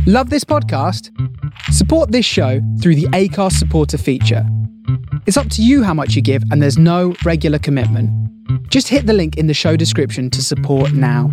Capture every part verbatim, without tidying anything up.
Love this podcast? Support this show through the Acast supporter feature. It's up to you how much you give, and there's no regular commitment. Just hit the link in the show description to support now.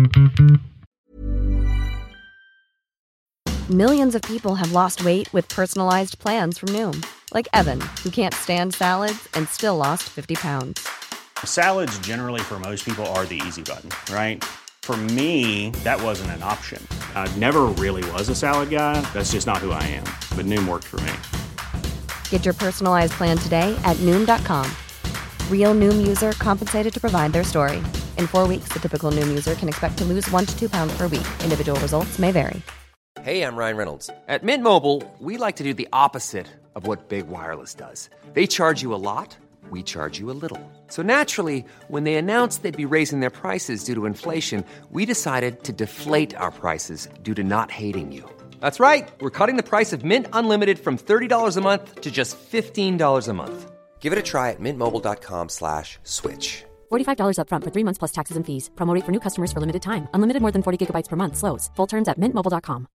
Millions of people have lost weight with personalized plans from Noom. Like Evan, who can't stand salads and still lost fifty pounds. Salads generally for most people are the easy button, right? For me, that wasn't an option. I never really was a salad guy. That's just not who I am. But Noom worked for me. Get your personalized plan today at Noom dot com. Real Noom user compensated to provide their story. In four weeks, the typical Noom user can expect to lose one to two pounds per week. Individual results may vary. Hey, I'm Ryan Reynolds. At Mint Mobile, we like to do the opposite of what Big Wireless does. They charge you a lot. We charge you a little. So naturally, when they announced they'd be raising their prices due to inflation, we decided to deflate our prices due to not hating you. That's right. We're cutting the price of Mint Unlimited from thirty dollars a month to just fifteen dollars a month. Give it a try at mintmobile.com slash switch. forty-five dollars up front for three months plus taxes and fees. Promo rate for new customers for limited time. Unlimited more than forty gigabytes per month. Slows full terms at mint mobile dot com.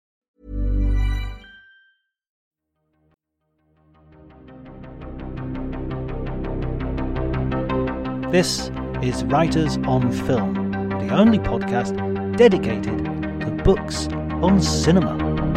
This is Writers on Film, the only podcast dedicated to books on cinema.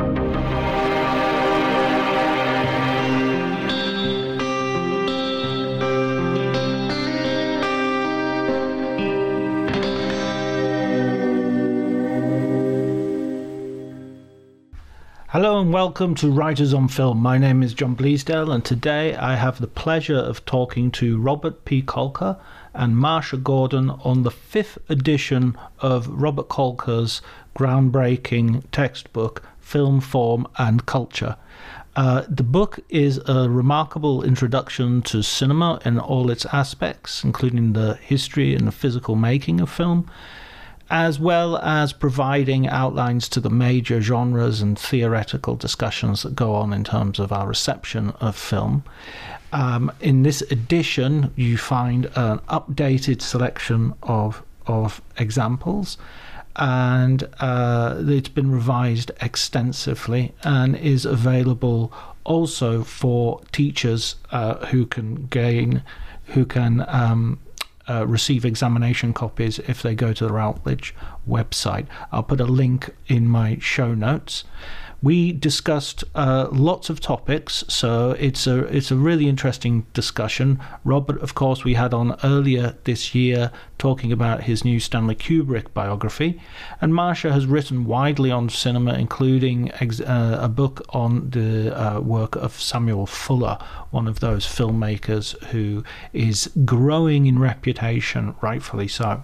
Hello and welcome to Writers on Film. My name is John Bleasdale, and today I have the pleasure of talking to Robert P. Kolker and Marsha Gordon on the fifth edition of Robert Kolker's groundbreaking textbook, Film, Form and Culture. Uh, the book is a remarkable introduction to cinema in all its aspects, including the history and the physical making of film, as well as providing outlines to the major genres and theoretical discussions that go on in terms of our reception of film. Um, in this edition, you find an updated selection of of examples, and uh, it's been revised extensively and is available also for teachers uh, who can gain, who can um, Uh, receive examination copies if they go to the Routledge website. I'll put a link in my show notes. We discussed uh, lots of topics, so it's a it's a really interesting discussion. Robert, of course, we had on earlier this year talking about his new Stanley Kubrick biography, and Marsha has written widely on cinema, including ex- uh, a book on the uh, work of Samuel Fuller, one of those filmmakers who is growing in reputation, rightfully so.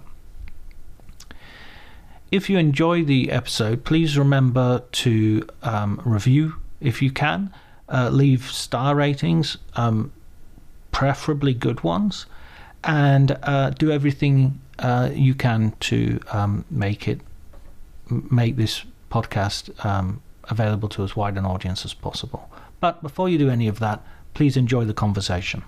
If you enjoy the episode, please remember to um, review if you can. Uh, leave star ratings, um, preferably good ones, and uh, do everything uh, you can to um, make it make this podcast um, available to as wide an audience as possible. But before you do any of that, please enjoy the conversation.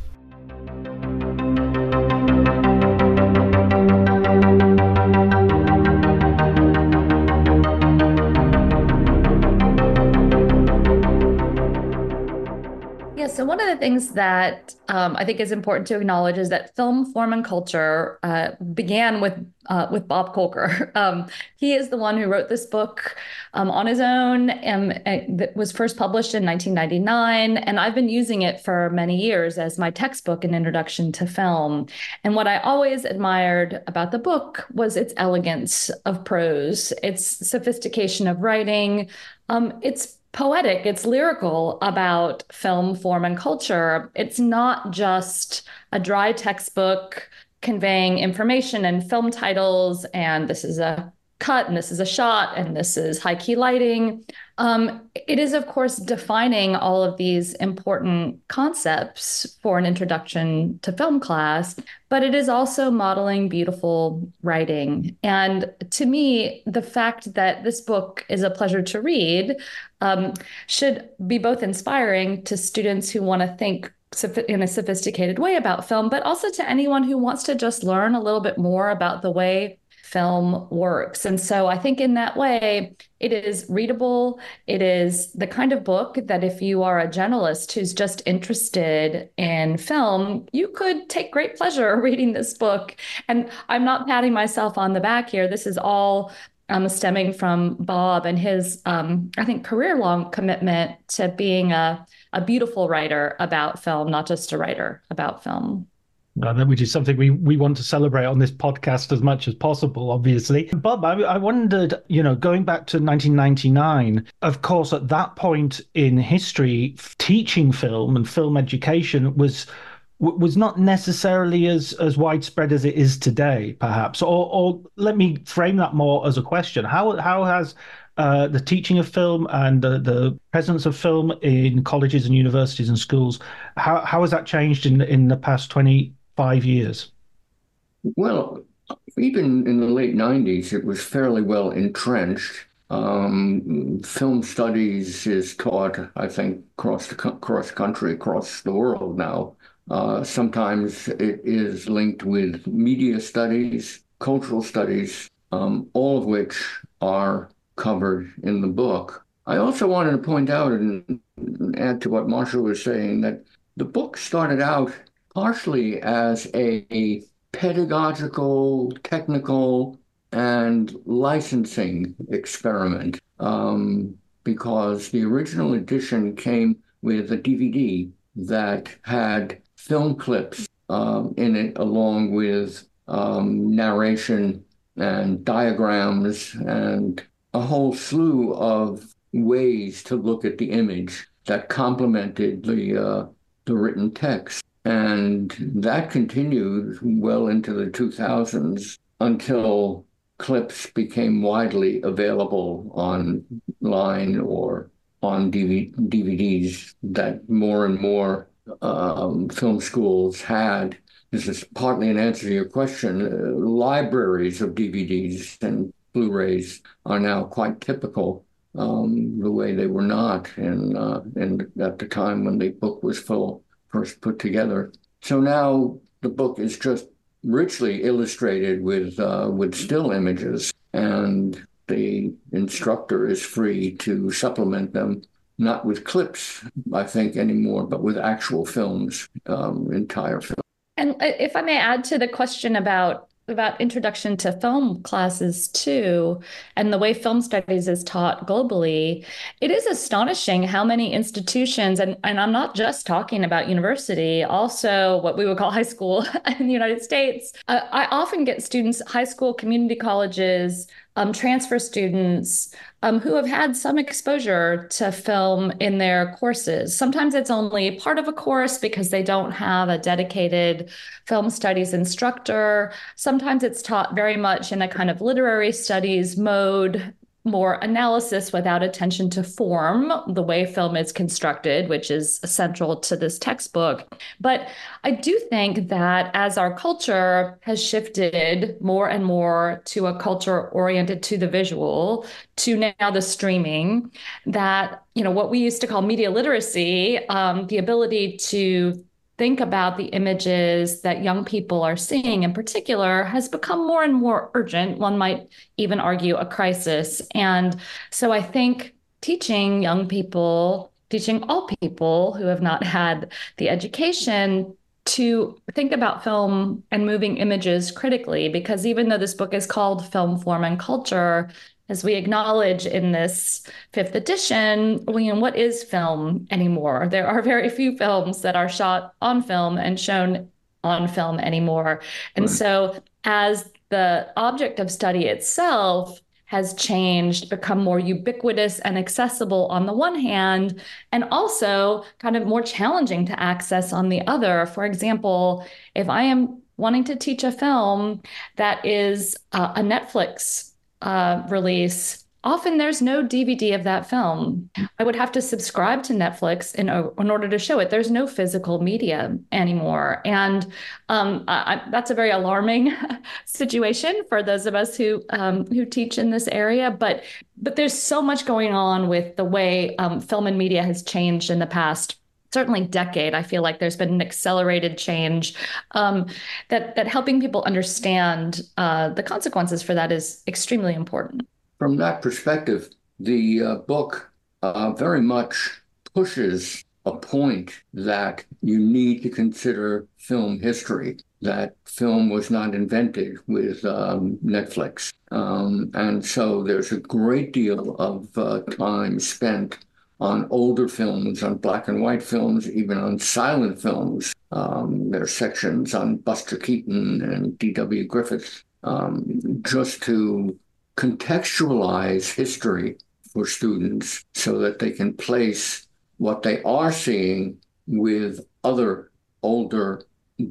So one of the things that um, I think is important to acknowledge is that Film, Form, and Culture uh, began with uh, with Bob Kolker. Um, he is the one who wrote this book um, on his own, and, and that was first published in nineteen ninety-nine. And I've been using it for many years as my textbook and introduction to film. And what I always admired about the book was its elegance of prose, its sophistication of writing, um, its poetic, it's lyrical about film, form, and culture. It's not just a dry textbook conveying information and film titles, and this is a cut, and this is a shot, and this is high key lighting. Um, it is, of course, defining all of these important concepts for an introduction to film class, but it is also modeling beautiful writing. And to me, the fact that this book is a pleasure to read um, should be both inspiring to students who want to think in a sophisticated way about film, but also to anyone who wants to just learn a little bit more about the way film works. And so I think in that way, it is readable. It is the kind of book that if you are a generalist who's just interested in film, you could take great pleasure reading this book. And I'm not patting myself on the back here. This is all um, stemming from Bob and his, um, I think, career-long commitment to being a, a beautiful writer about film, not just a writer about film. Uh, which is something we, we want to celebrate on this podcast as much as possible, obviously. Bob, I, I wondered, you know, going back to nineteen ninety-nine, of course, at that point in history, teaching film and film education was was not necessarily as, as widespread as it is today, perhaps. Or, or let me frame that more as a question. How, how has uh, the teaching of film and the, the presence of film in colleges and universities and schools, how, how has that changed in, in the past twenty Five years? Well, even in the late nineties, it was fairly well entrenched. Um, film studies is taught, I think, across the cross country, across the world now. Uh, sometimes it is linked with media studies, cultural studies, um, all of which are covered in the book. I also wanted to point out and add to what Marsha was saying that the book started out partially as a pedagogical, technical, and licensing experiment, um, because the original edition came with a D V D that had film clips um, in it, along with um, narration and diagrams and a whole slew of ways to look at the image that complemented the uh, the written text. And that continued well into the two thousands until clips became widely available online or on D V Ds that more and more um, film schools had. This is partly an answer to your question. Uh, libraries of D V Ds and Blu-rays are now quite typical, um, the way they were not in, uh, in at the time when the book was full. First put together. So now the book is just richly illustrated with uh, with still images, and the instructor is free to supplement them, not with clips, I think, anymore, but with actual films, um, entire films. And if I may add to the question about about introduction to film classes too, and the way film studies is taught globally, it is astonishing how many institutions, and, and I'm not just talking about university, also what we would call high school in the United States. Uh, I often get students, high school, community colleges, um, transfer students um, who have had some exposure to film in their courses. Sometimes it's only part of a course because they don't have a dedicated film studies instructor. Sometimes it's taught very much in a kind of literary studies mode, more analysis without attention to form, the way film is constructed, which is central to this textbook. But I do think that as our culture has shifted more and more to a culture oriented to the visual, to now the streaming, that, you know, what we used to call media literacy, um, the ability to think about the images that young people are seeing in particular has become more and more urgent. One might even argue a crisis. And so I think teaching young people, teaching all people who have not had the education to think about film and moving images critically, because even though this book is called Film, Form, and Culture, as we acknowledge in this fifth edition, you know, what is film anymore? There are very few films that are shot on film and shown on film anymore. And right. So as the object of study itself has changed, become more ubiquitous and accessible on the one hand, and also kind of more challenging to access on the other. For example, if I am wanting to teach a film that is uh, a Netflix Uh, release, often there's no D V D of that film. I would have to subscribe to Netflix in, in order to show it. There's no physical media anymore. And um, I, that's a very alarming situation for those of us who um, who teach in this area. But but there's so much going on with the way um, film and media has changed in the past certainly decade, I feel like there's been an accelerated change um, that that helping people understand uh, the consequences for that is extremely important. From that perspective, the uh, book uh, very much pushes a point that you need to consider film history, that film was not invented with um, Netflix. Um, and so there's a great deal of uh, time spent on older films, on black and white films, even on silent films. Um, there are sections on Buster Keaton and D W Griffith, um, just to contextualize history for students so that they can place what they are seeing with other older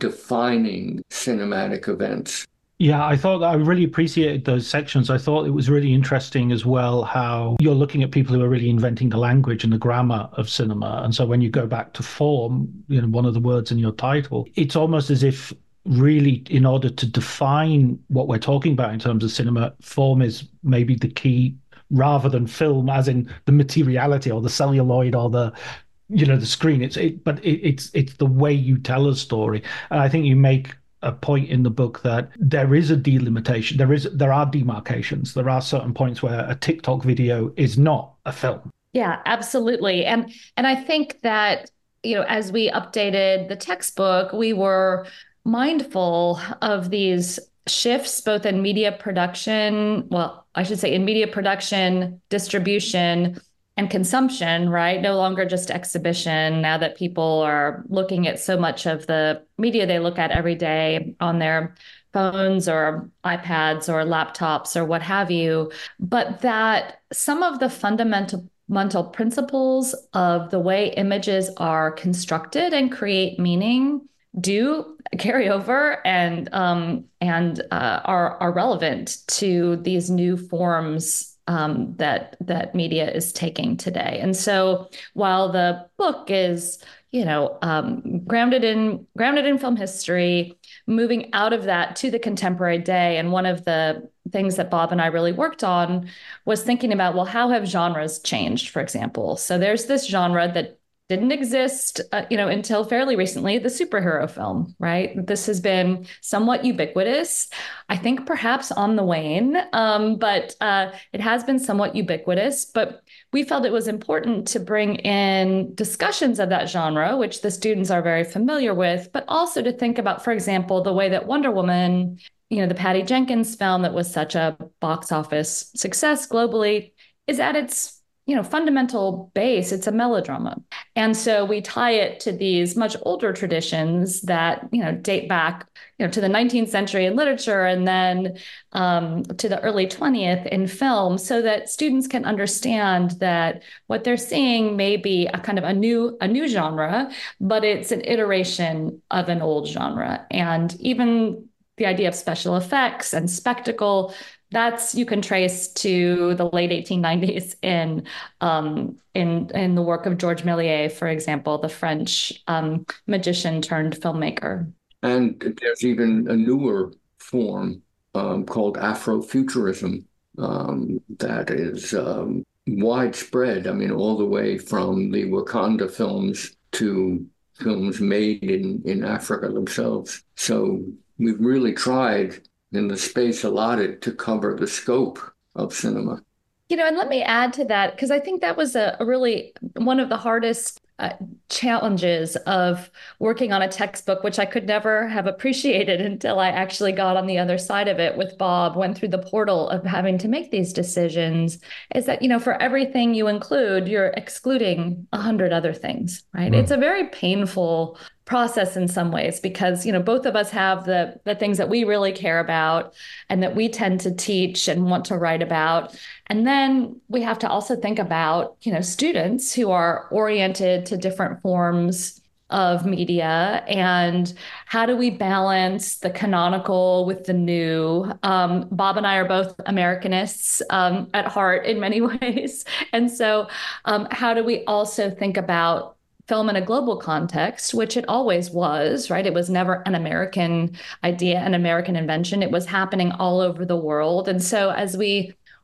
defining cinematic events. Yeah, I thought I really appreciated those sections. I thought it was really interesting as well how you're looking at people who are really inventing the language and the grammar of cinema. And so when you go back to form, you know, one of the words in your title, it's almost as if really in order to define what we're talking about in terms of cinema, form is maybe the key rather than film, as in the materiality or the celluloid or the, you know, the screen. It's it, but it, it's it's the way you tell a story. And I think you make a point in the book that there is a delimitation. There is there are demarcations. There are certain points where a TikTok video is not a film. Yeah, absolutely. And and I think that, you know, as we updated the textbook, we were mindful of these shifts both in media production, well, I should say in media production, distribution, and consumption, right? No longer just exhibition. Now that people are looking at so much of the media they look at every day on their phones or iPads or laptops or what have you, but that some of the fundamental fundamental principles of the way images are constructed and create meaning do carry over and um, and uh, are are relevant to these new forms Um, that that media is taking today. And so while the book is, you know, um, grounded in grounded in film history, moving out of that to the contemporary day, and one of the things that Bob and I really worked on was thinking about, well, how have genres changed, for example? So there's this genre that didn't exist, uh, you know, until fairly recently, the superhero film, right? This has been somewhat ubiquitous, I think perhaps on the wane, um, but uh, it has been somewhat ubiquitous. But we felt it was important to bring in discussions of that genre, which the students are very familiar with, but also to think about, for example, the way that Wonder Woman, you know, the Patty Jenkins film that was such a box office success globally, is at its you know, fundamental base, it's a melodrama. And so we tie it to these much older traditions that, you know, date back, you know, to the nineteenth century in literature and then um, to the early twentieth in film, so that students can understand that what they're seeing may be a kind of a new, a new genre, but it's an iteration of an old genre. And even the idea of special effects and spectacle, that's you can trace to the late eighteen nineties in um, in in the work of Georges Méliès, for example, the French um, magician turned filmmaker. And there's even a newer form um, called Afrofuturism um, that is um, widespread. I mean, all the way from the Wakanda films to films made in, in Africa themselves. So we've really tried in the space allotted to cover the scope of cinema. You know, and let me add to that, because I think that was a, a really one of the hardest uh, challenges of working on a textbook, which I could never have appreciated until I actually got on the other side of it with Bob, went through the portal of having to make these decisions, is that, you know, for everything you include, you're excluding a hundred other things, right? Mm. It's a very painful process in some ways, because, you know, both of us have the the things that we really care about and that we tend to teach and want to write about. And then we have to also think about, you know, students who are oriented to different forms of media, and how do we balance the canonical with the new? Um, Bob and I are both Americanists um, at heart in many ways. And so um, how do we also think about film in a global context, which it always was, right? It was never an American idea, an American invention. It was happening all over the world. And so as we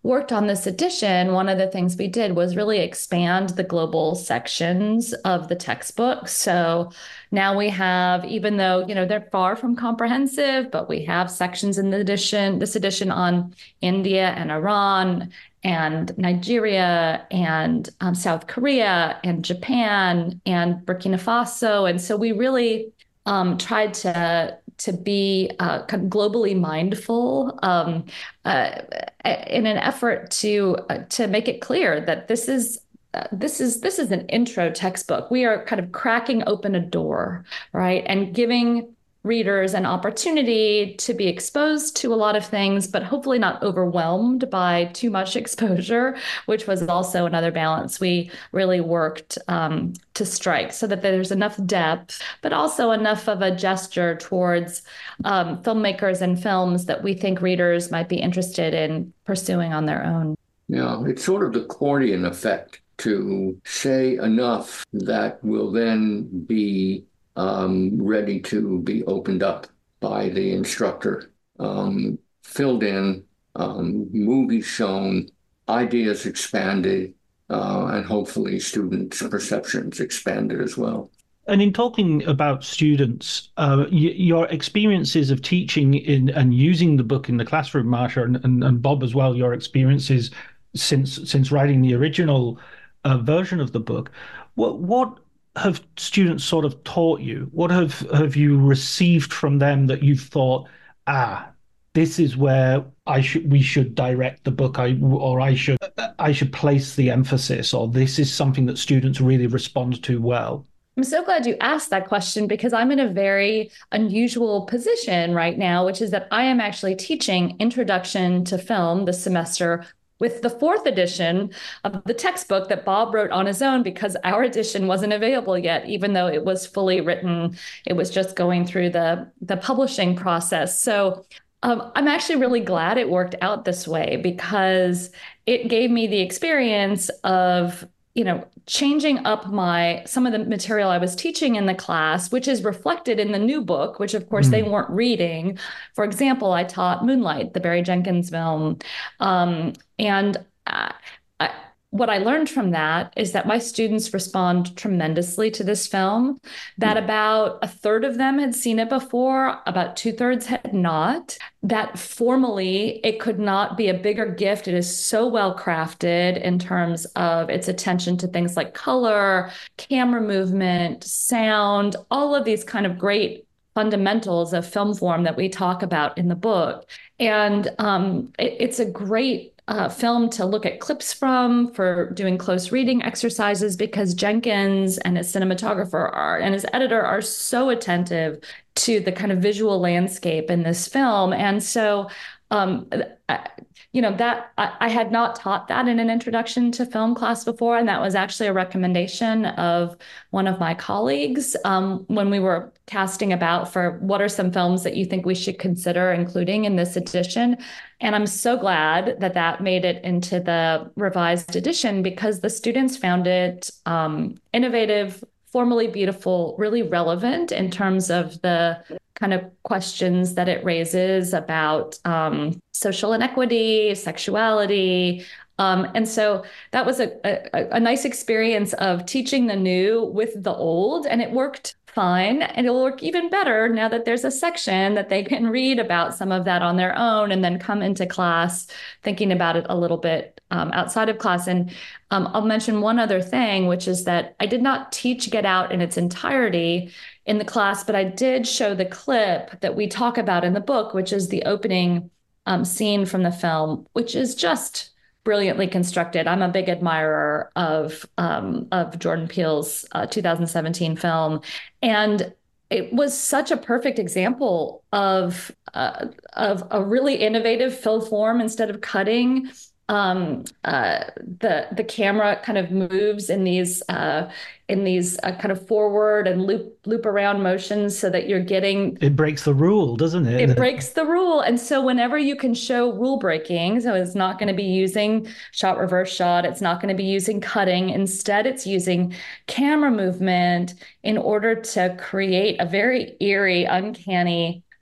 worked on this edition, one of the things we did was really expand the global sections of the textbook. So now we have, even though, you know, they're far from comprehensive, but we have sections in the edition, this edition on India and Iran and Nigeria and um, South Korea and Japan and Burkina Faso. And so we really um, tried to to be uh, kind of globally mindful um, uh, in an effort to uh, to make it clear that this is uh, this is this is an intro textbook. We are kind of cracking open a door, right, and giving readers an opportunity to be exposed to a lot of things, but hopefully not overwhelmed by too much exposure, which was also another balance we really worked um, to strike, so that there's enough depth, but also enough of a gesture towards um, filmmakers and films that we think readers might be interested in pursuing on their own. Yeah, it's sort of the accordion effect to say enough that will then be Um, ready to be opened up by the instructor, um, filled in, um, movies shown, ideas expanded, uh, and hopefully students' perceptions expanded as well. And in talking about students, uh, y- your experiences of teaching in and using the book in the classroom, Marsha, and, and, and Bob as well, your experiences since since writing the original uh, version of the book, what what have students sort of taught you? What have have you received from them that you've thought, ah, this is where I should we should direct the book, I or I should I should place the emphasis, or this is something that students really respond to well? I'm so glad you asked that question, because I'm in a very unusual position right now, which is that I am actually teaching Introduction to Film this semester with the fourth edition of the textbook that Bob wrote on his own, because our edition wasn't available yet, even though it was fully written. It was just going through the, the publishing process. So um, I'm actually really glad it worked out this way, because it gave me the experience of, you know, changing up my some of the material I was teaching in the class, which is reflected in the new book, which of course mm. they weren't reading. For example, I taught Moonlight, the Barry Jenkins film. Um, and uh, I, what I learned from that is that my students respond tremendously to this film, that mm. about a third of them had seen it before, about two thirds had not, that formally it could not be a bigger gift. It is so well crafted in terms of its attention to things like color, camera movement, sound, all of these kind of great fundamentals of film form that we talk about in the book. And um, it, it's a great Uh, film to look at clips from for doing close reading exercises, because Jenkins and his cinematographer are and his editor are so attentive to the kind of visual landscape in this film. And so, um, I, you know, that I, I had not taught that in an Introduction to Film class before. And that was actually a recommendation of one of my colleagues um, when we were casting about for what are some films that you think we should consider including in this edition. And I'm so glad that that made it into the revised edition, because the students found it um, innovative, formally beautiful, really relevant in terms of the kind of questions that it raises about um, social inequity, sexuality. Um, and so that was a, a, a nice experience of teaching the new with the old, and it worked fine. And it'll work even better now that there's a section that they can read about some of that on their own and then come into class thinking about it a little bit um, outside of class. And um, I'll mention one other thing, which is that I did not teach Get Out in its entirety in the class, but I did show the clip that we talk about in the book, which is the opening um, scene from the film, which is just brilliantly constructed. I'm a big admirer of um, of Jordan Peele's uh, two thousand seventeen film, and it was such a perfect example of uh, of a really innovative film form. Instead of cutting, um, uh, the the camera kind of moves in these uh, in these uh, kind of forward and loop loop around motions, so that you're getting. It breaks the rule, doesn't it? It breaks the rule, and so whenever you can show rule breaking, so it's not going to be using shot reverse shot, it's not going to be using cutting. Instead, it's using camera movement in order to create a very eerie, uncanny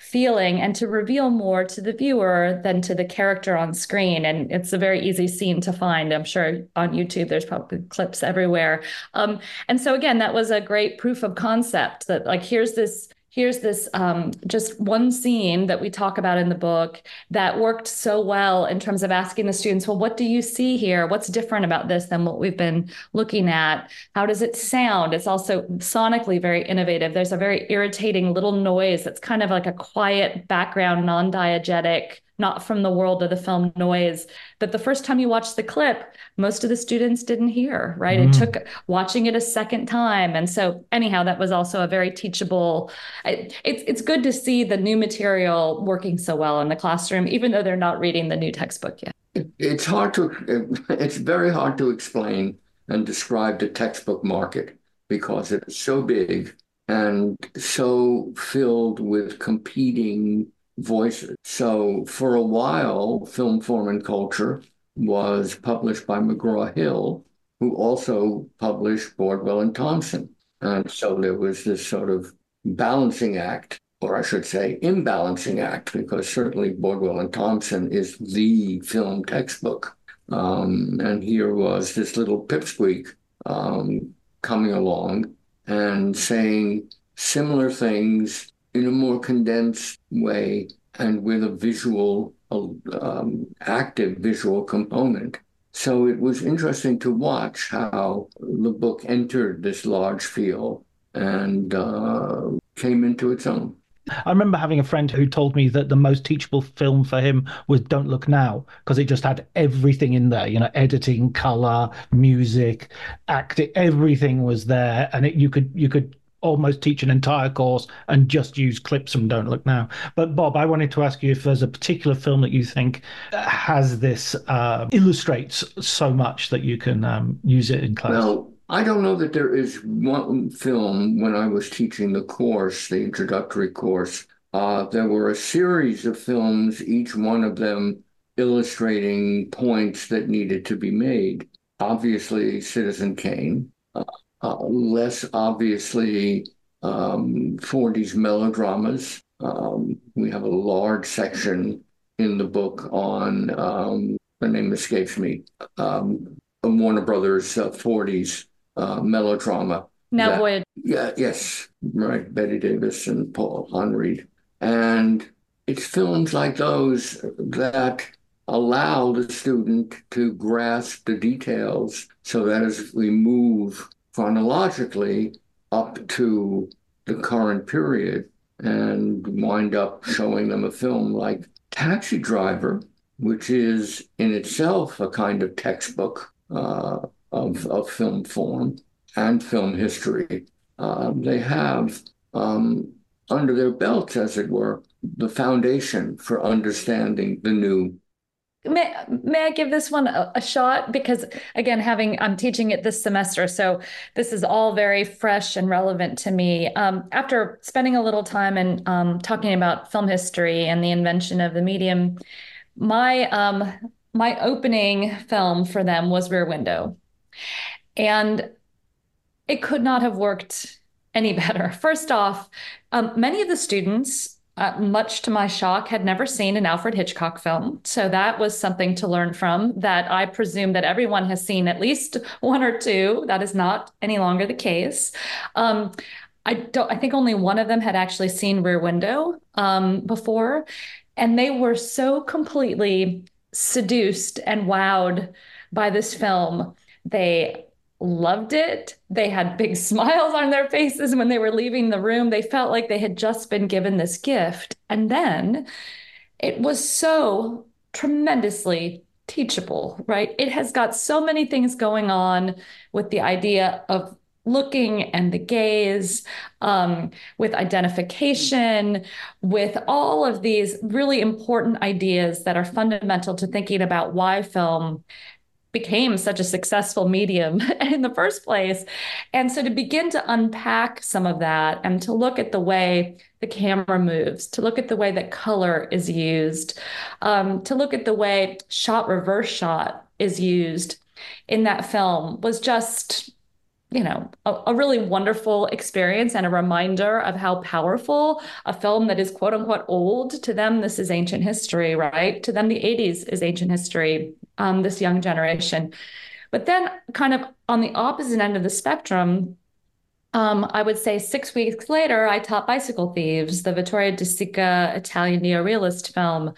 feeling and to reveal more to the viewer than to the character on screen. And it's a very easy scene to find. I'm sure on YouTube, there's probably clips everywhere. Um, and so again, that was a great proof of concept that like, here's this Here's this um, just one scene that we talk about in the book that worked so well in terms of asking the students, well, what do you see here? What's different about this than what we've been looking at? How does it sound? It's also sonically very innovative. There's a very irritating little noise that's kind of like a quiet background, non-diegetic, not from the world of the film noise that the first time you watch the clip, most of the students didn't hear, right? Mm. It took watching it a second time. And so anyhow, that was also a very teachable, it, it's, it's good to see the new material working so well in the classroom, even though they're not reading the new textbook yet. It, it's hard to, it's very hard to explain and describe the textbook market because it's so big and so filled with competing voices. So for a while, Film, Form, and Culture was published by McGraw-Hill, who also published Bordwell and Thompson. And so there was this sort of balancing act, or I should say imbalancing act, because certainly Bordwell and Thompson is the film textbook. Um, and here was this little pipsqueak um, coming along and saying similar things in a more condensed way and with a visual, um, active visual component. So it was interesting to watch how the book entered this large field and uh, came into its own. I remember having a friend who told me that the most teachable film for him was Don't Look Now, because it just had everything in there, you know, editing, color, music, acting, everything was there. And it, you could you could almost teach an entire course and just use clips from Don't Look Now. But Bob, I wanted to ask you if there's a particular film that you think has this, uh, illustrates so much that you can um, use it in class. Well, I don't know that there is one film. When I was teaching the course, the introductory course, uh, there were a series of films, each one of them illustrating points that needed to be made. Obviously, Citizen Kane, uh, uh, less obviously um, forties melodramas. Um, we have a large section in the book on, um, the name escapes me, um, Warner Brothers uh, forties Uh, melodrama. Now that, Voyage. Yeah, yes, right. Betty Davis and Paul Henreid. And it's films like those that allow the student to grasp the details so that as we move chronologically up to the current period and wind up showing them a film like Taxi Driver, which is in itself a kind of textbook uh, Of, of film form and film history. Uh, they have um, under their belts, as it were, the foundation for understanding the new. May, may I give this one a, a shot? Because again, having I'm teaching it this semester, so this is all very fresh and relevant to me. Um, after spending a little time and um, talking about film history and the invention of the medium, my um, my opening film for them was Rear Window. And it could not have worked any better. First off, um, many of the students, uh, much to my shock, had never seen an Alfred Hitchcock film. So that was something to learn from, that I presume that everyone has seen at least one or two. That is not any longer the case. Um, I don't. I think only one of them had actually seen Rear Window um, before. And they were so completely seduced and wowed by this film. They loved it. They had big smiles on their faces when they were leaving the room. They felt like they had just been given this gift. And then it was so tremendously teachable, right? It has got so many things going on with the idea of looking and the gaze, um, with identification, with all of these really important ideas that are fundamental to thinking about why film became such a successful medium in the first place. And so to begin to unpack some of that and to look at the way the camera moves, to look at the way that color is used, um, to look at the way shot reverse shot is used in that film was just you know, a, a really wonderful experience and a reminder of how powerful a film that is quote unquote old, to them, this is ancient history, right? To them, the eighties is ancient history, um, this young generation. But then, kind of on the opposite end of the spectrum, um, I would say six weeks later, I taught Bicycle Thieves, the Vittorio De Sica Italian neorealist film.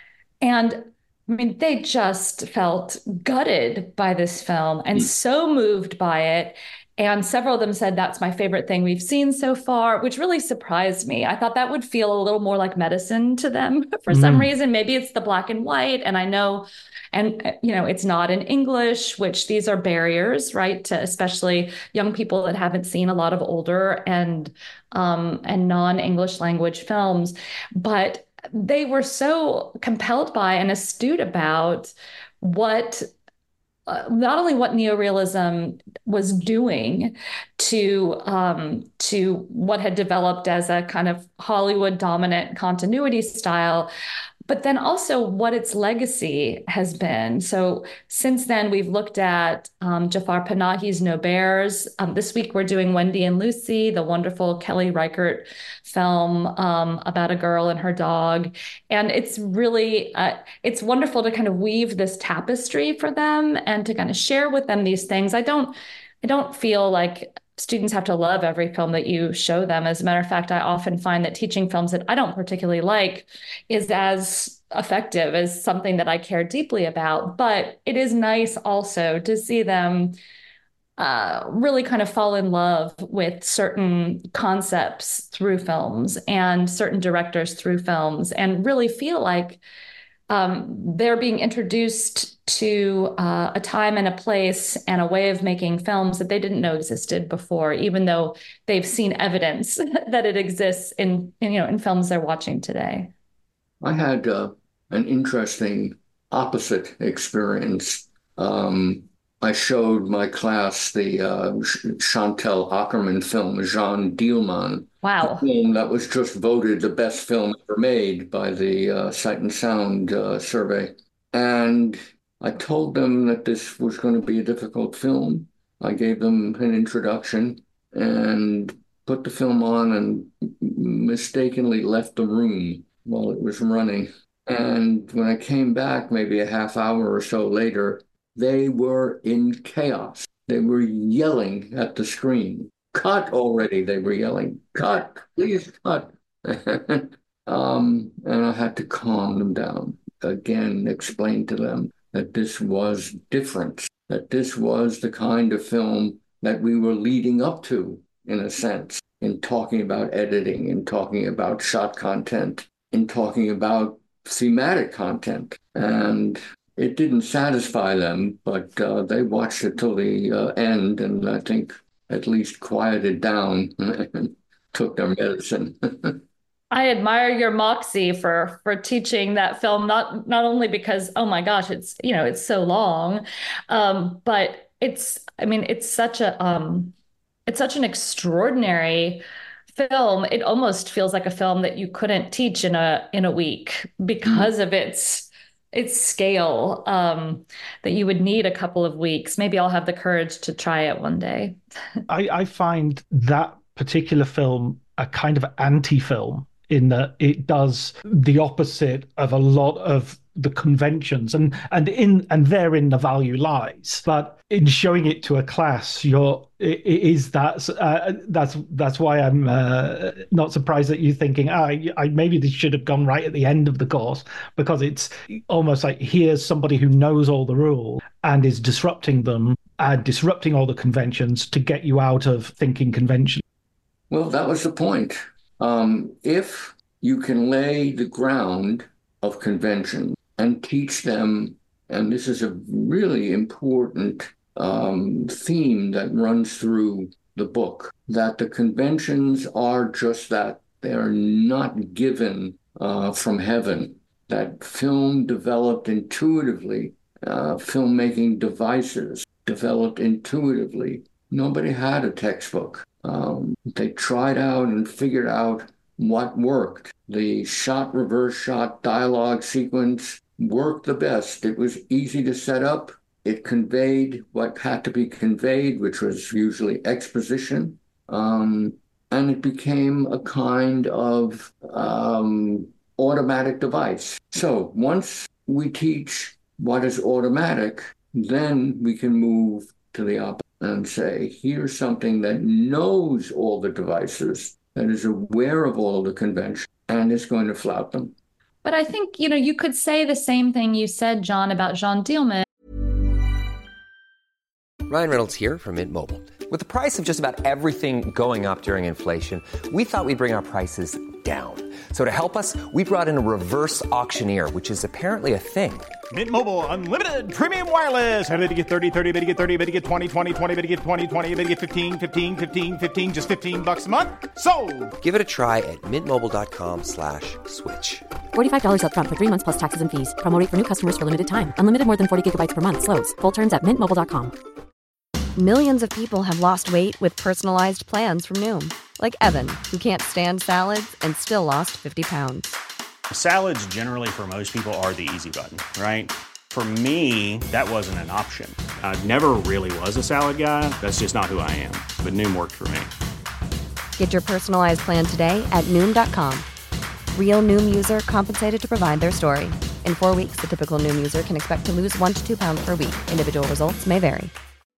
And I mean, they just felt gutted by this film and so moved by it. And several of them said, that's my favorite thing we've seen so far, which really surprised me. I thought that would feel a little more like medicine to them for mm. some reason. Maybe it's the black and white. And I know, and, you know, it's not in English, which these are barriers, right, to especially young people that haven't seen a lot of older and, um, and non-English language films. But they were so compelled by and astute about what Uh, not only what neorealism was doing to um, to what had developed as a kind of Hollywood dominant continuity style, but then also what its legacy has been. So since then, we've looked at um, Jafar Panahi's No Bears. Um, this week, we're doing Wendy and Lucy, the wonderful Kelly Reichardt film um, about a girl and her dog. And it's really, uh, it's wonderful to kind of weave this tapestry for them and to kind of share with them these things. I don't, I don't feel like students have to love every film that you show them. As a matter of fact, I often find that teaching films that I don't particularly like is as effective as something that I care deeply about. But it is nice also to see them uh, really kind of fall in love with certain concepts through films and certain directors through films, and really feel like Um, they're being introduced to uh, a time and a place and a way of making films that they didn't know existed before, even though they've seen evidence that it exists in, in you know in films they're watching today. I had uh, an interesting opposite experience. Um, I showed my class the uh, Chantal Akerman film, Jeanne Dielman. Wow. A film that was just voted the best film ever made by the uh, Sight and Sound uh, survey. And I told them that this was going to be a difficult film. I gave them an introduction and put the film on and mistakenly left the room while it was running. And when I came back, maybe a half hour or so later, they were in chaos. They were yelling at the screen. Cut already, they were yelling. Cut, please cut. um, and I had to calm them down. Again, explain to them that this was different, that this was the kind of film that we were leading up to, in a sense, in talking about editing, in talking about shot content, in talking about thematic content. And it didn't satisfy them, but uh, they watched it till the uh, end, and I think at least quieted down and took their medicine. I admire your moxie for for teaching that film, not not only because, oh my gosh, it's, you know, it's so long, um, but it's, I mean, it's such a um, it's such an extraordinary film. It almost feels like a film that you couldn't teach in a in a week because mm. of its its scale, um, that you would need a couple of weeks. Maybe I'll have the courage to try it one day. I, I find that particular film a kind of anti-film in that it does the opposite of a lot of the conventions, and and in and therein the value lies. But in showing it to a class, you're it, it is that uh, that's that's why I'm uh, not surprised that you're thinking, ah, I, I maybe this should have gone right at the end of the course, because it's almost like here's somebody who knows all the rules and is disrupting them and disrupting all the conventions to get you out of thinking convention. Well, that was the point. Um, if you can lay the ground of convention and teach them, and this is a really important um, theme that runs through the book, that the conventions are just that. They are not given uh, from heaven, that film developed intuitively, uh, filmmaking devices developed intuitively. Nobody had a textbook. Um, they tried out and figured out what worked. The shot, reverse shot, dialogue sequence worked the best. It was easy to set up. it conveyed what had to be conveyed, which was usually exposition. Um, and it became a kind of um, automatic device. So once we teach what is automatic, then we can move to the opposite and say, here's something that knows all the devices, that is aware of all the conventions, and is going to flout them. But I think, you know, you could say the same thing you said, John, about Jean Dielman. Ryan Reynolds here from Mint Mobile. With the price of just about everything going up during inflation, we thought we'd bring our prices down. So to help us, we brought in a reverse auctioneer, which is apparently a thing. Mint Mobile Unlimited Premium Wireless. How to get thirty, thirty, how to get thirty, how to get twenty, twenty, twenty, how to get twenty, twenty, how to get fifteen, fifteen, fifteen, fifteen, just fifteen bucks a month? Sold! Give it a try at mintmobile.com slash switch. forty-five dollars up front for three months plus taxes and fees. Promo rate for new customers for limited time. Unlimited more than forty gigabytes per month. Slows full terms at mint mobile dot com. Millions of people have lost weight with personalized plans from Noom. Like Evan, who can't stand salads and still lost fifty pounds. Salads generally for most people are the easy button, right? For me, that wasn't an option. I never really was a salad guy. That's just not who I am. But Noom worked for me. Get your personalized plan today at Noom dot com. Real Noom user compensated to provide their story. In four weeks, the typical Noom user can expect to lose one to two pounds per week. Individual results may vary.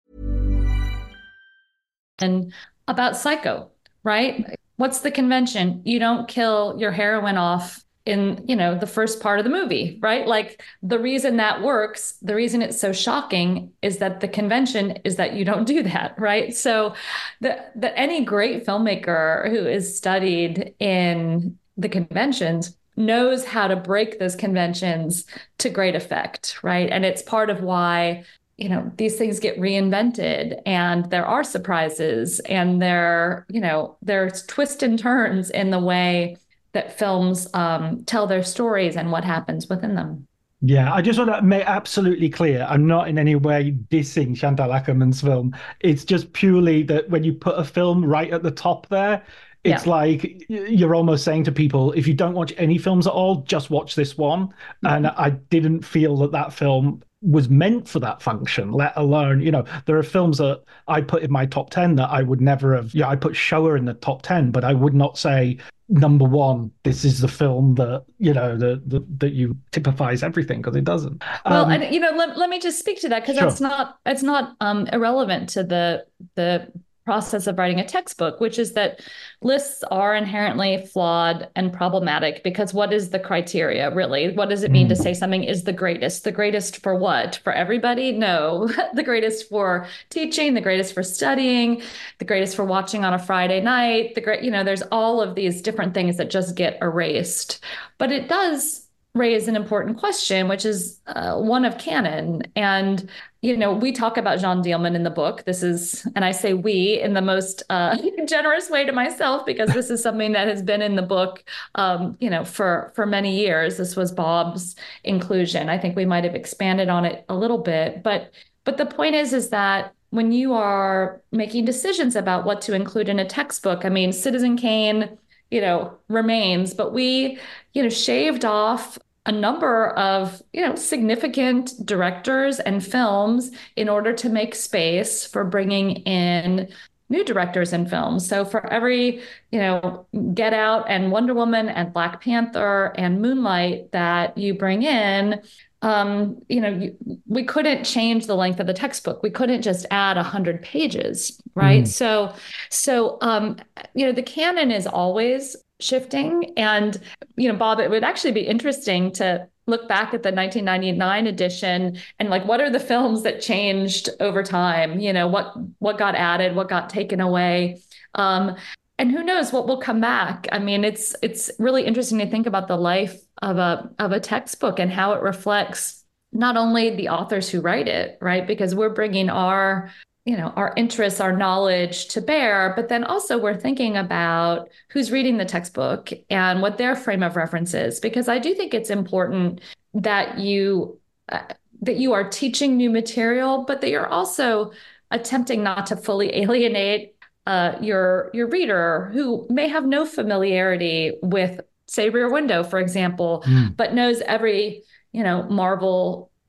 And about Psycho, right? What's the convention? You don't kill your heroine off in, you know, the first part of the movie, right? Like the reason that works, the reason it's so shocking is that the convention is that you don't do that, right? So that that any great filmmaker who is studied in the conventions knows how to break those conventions to great effect, right? And it's part of why, you know, these things get reinvented and there are surprises and there, you know, there's twists and turns in the way that films um, tell their stories and what happens within them. Yeah, I just want to make absolutely clear, I'm not in any way dissing Chantal Akerman's film. It's just purely that when you put a film right at the top there, it's yeah. like you're almost saying to people, if you don't watch any films at all, just watch this one. Mm-hmm. And I didn't feel that that film was meant for that function, let alone, you know, there are films that I put in my top ten that I would never have, yeah, I put Shoah in the top ten, but I would not say, number one, this is the film that, you know, the, the that you typifies everything, because it doesn't. Well, um, and, you know, let, let me just speak to that, because sure. that's not, it's not um, irrelevant to the the process of writing a textbook, which is that lists are inherently flawed and problematic, because what is the criteria really? What does it mean mm. to say something is the greatest? The greatest for what? For everybody? No. The greatest for teaching, the greatest for studying, the greatest for watching on a Friday night, the great, you know, there's all of these different things that just get erased. But it does raise an important question, which is uh, one of canon. And, you know, we talk about Jean Dielman in the book. This is, and I say we in the most uh, generous way to myself, because this is something that has been in the book, um, you know, for, for many years. This was Bob's inclusion. I think we might have expanded on it a little bit, but, but the point is, is that when you are making decisions about what to include in a textbook, I mean, Citizen Kane, you know, remains, but we, you know, shaved off a number of, you know, significant directors and films in order to make space for bringing in new directors and films. So for every, you know, Get Out and Wonder Woman and Black Panther and Moonlight that you bring in, um, you know, you, we couldn't change the length of the textbook. We couldn't just add a hundred pages, right? Mm. So, so, um, you know, the canon is always shifting. And, you know, Bob, it would actually be interesting to look back at the nineteen ninety-nine edition and like, what are the films that changed over time? You know, what, what got added, what got taken away? Um, and who knows what will come back? I mean, it's, it's really interesting to think about the life of a, of a textbook and how it reflects not only the authors who write it, right? Because we're bringing our, you know, our interests, our knowledge to bear, but then also we're thinking about who's reading the textbook and what their frame of reference is, because I do think it's important that you, uh, that you are teaching new material, but that you're also attempting not to fully alienate uh, your, your reader who may have no familiarity with, say, Rear Window, for example, mm. but knows every, you know, Marvel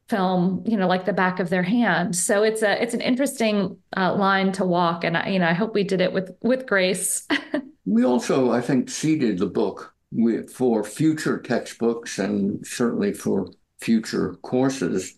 film, you know, like the back of their hand. So it's a it's an interesting uh, line to walk, and I, you know, I hope we did it with with grace. We also, I think, seeded the book with, for future textbooks and certainly for future courses.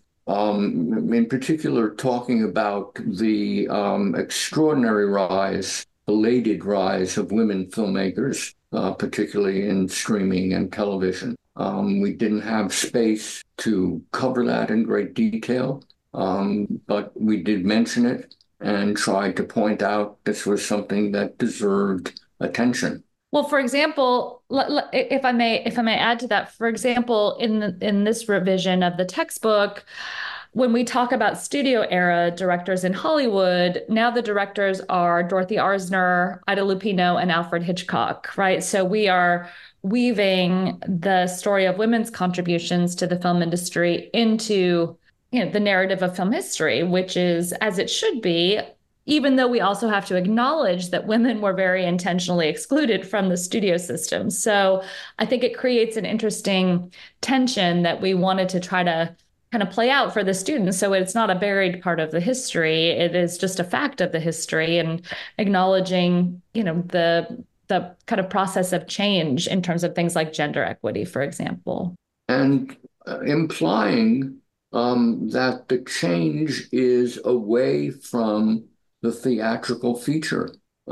Um, in particular, talking about the um, extraordinary rise, belated rise of women filmmakers, uh, particularly in streaming and television. Um, we didn't have space to cover that in great detail, um, but we did mention it and tried to point out this was something that deserved attention. Well, for example, if I may, if I may add to that, for example, in the, in this revision of the textbook, when we talk about studio era directors in Hollywood, now the directors are Dorothy Arzner, Ida Lupino, and Alfred Hitchcock, right? So we are weaving the story of women's contributions to the film industry into, you know, the narrative of film history, which is as it should be, even though we also have to acknowledge that women were very intentionally excluded from the studio system. So I think it creates an interesting tension that we wanted to try to kind of play out for the students. So it's not a buried part of the history. It is just a fact of the history, and acknowledging, you know, the the kind of process of change in terms of things like gender equity, for example. And uh, implying um, that the change is away from the theatrical feature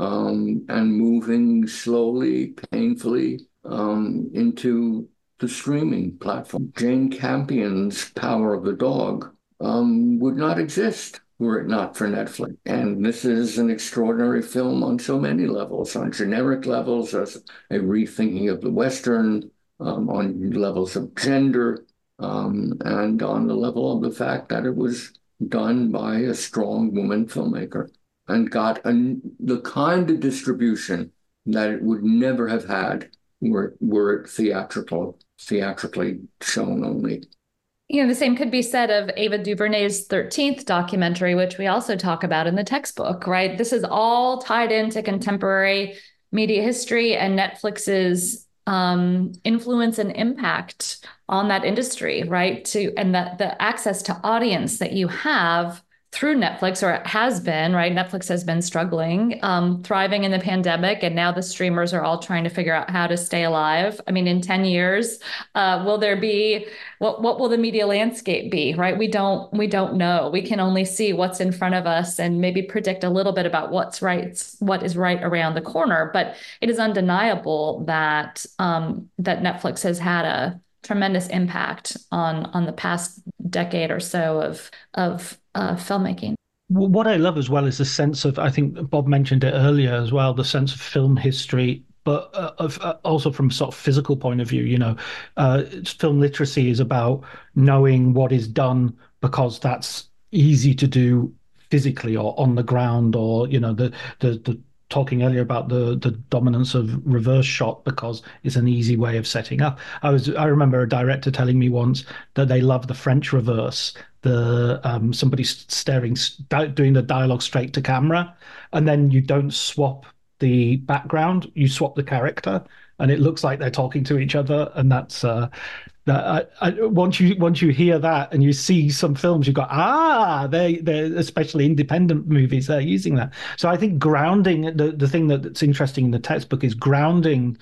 um, and moving slowly, painfully um, into the streaming platform. Jane Campion's Power of the Dog um, would not exist were it not for Netflix. And this is an extraordinary film on so many levels, on generic levels, as a rethinking of the Western, um, on levels of gender, um, and on the level of the fact that it was done by a strong woman filmmaker and got a, the kind of distribution that it would never have had were, were it theatrical, theatrically shown only. You know, the same could be said of Ava DuVernay's thirteenth documentary, which we also talk about in the textbook, right? This is all tied into contemporary media history and Netflix's um, influence and impact on that industry, right? To and that the access to audience that you have through Netflix, or it has been, right? Netflix has been struggling, um, thriving in the pandemic, and now the streamers are all trying to figure out how to stay alive. I mean, in ten years, uh, will there be, what what will the media landscape be, right? We don't we don't know. We can only see what's in front of us and maybe predict a little bit about what's right, what is right around the corner. But it is undeniable that um, that Netflix has had a tremendous impact on on the past decade or so of of uh, filmmaking. What I love as well is the sense of, I think Bob mentioned it earlier as well, the sense of film history, but uh, of, uh, also from sort of physical point of view. You know, uh, film literacy is about knowing what is done because that's easy to do physically or on the ground, or, you know, the the the talking earlier about the the dominance of reverse shot because it's an easy way of setting up. I was I remember a director telling me once that they love the French reverse, the um, somebody staring, doing the dialogue straight to camera, and then you don't swap the background, you swap the character, and it looks like they're talking to each other, and that's uh, that. I, I, once you once you hear that and you see some films, you go, ah, they they're especially independent movies, they're using that. So I think grounding, the the thing that's interesting in the textbook is grounding